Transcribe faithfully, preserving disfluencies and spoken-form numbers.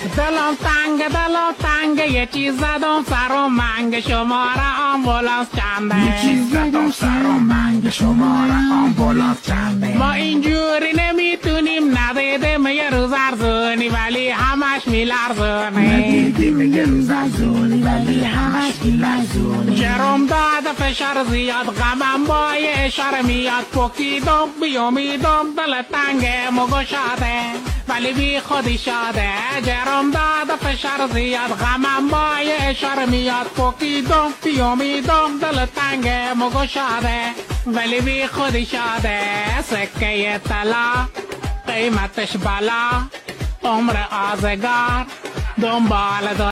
دلم تنگ دلم تنگ یه چیز زدم سر و منگ شماره آمبولانس چنده یه چیز زدم سر و منگ شماره آمبولانس چنده ما اینجوری نمیتونیم ندیدیم یه روز ارزونی ولی همش میلرزونه ندیدیم یه روز ارزونی ولی همش میلرزونه جرم داده فشار زیاد غمم با یه اشاره میاد پکیدم بیامیدم دل تنگ مگشاده ولی بی خودی شاده جرم داده فشار زیاد غمم با یه اشاره میاد پکیدم بیامیدم دل تنگ مگشاده ولی بی خودی شاده سکه طلا قیمتش بالا عمر آزگار دنبال